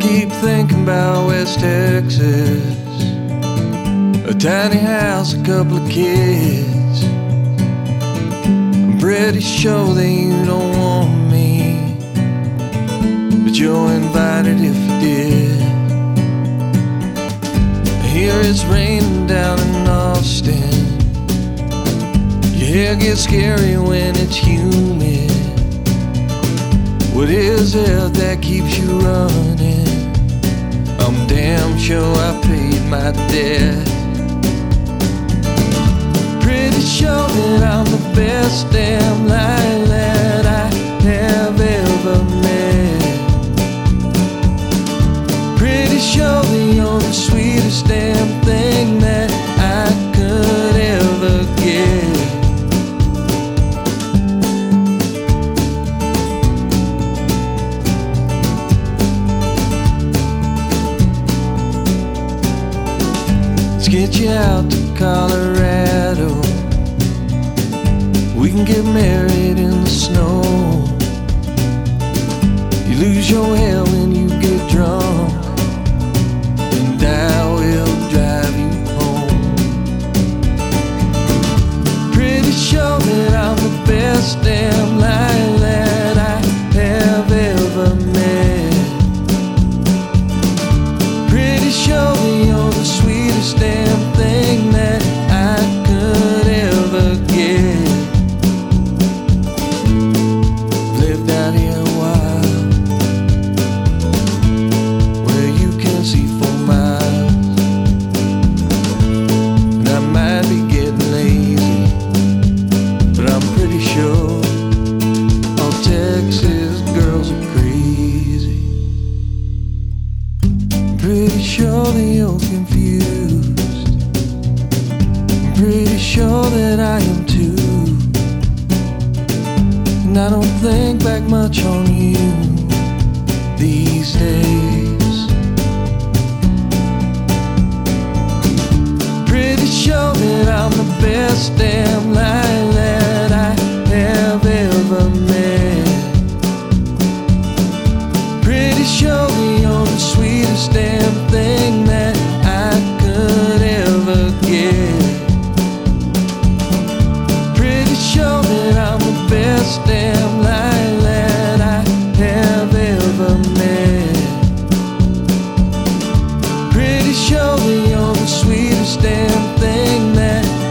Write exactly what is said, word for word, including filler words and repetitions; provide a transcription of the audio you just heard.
keep thinking about West Texas, a tiny house, a couple of kids. I'm pretty sure that you don't want me, but you're invited if you did. I hear it's raining down in Austin. Your hair gets scary when it's humid. What is it that keeps you running? I'm damn sure I paid my debt. Pretty sure that I'm the best damn lie that I have ever met. Pretty sure that you're the sweetest damn thing that I could ever get. Let's get you out to Colorado. We can get married in the snow. You lose your hair when you get drunk, and I will drive you home. Pretty sure that I'm the best damn lie that I have ever met. Pretty sure that you're the sweetest damn thing that I could ever get. Lived out here a while, where you can see for miles, and I might be getting lazy, but I'm pretty sure all Texas girls are crazy. Pretty sure that you're confused. I'm pretty sure that I am too. And I don't think back much on you these days. Pretty sure that I'm the best damn lie that I have ever met. Pretty sure that you're the sweetest damn thing that I could ever get. Pretty sure that I'm the best damn lie that I have ever met. Pretty sure that you're the sweetest damn thing that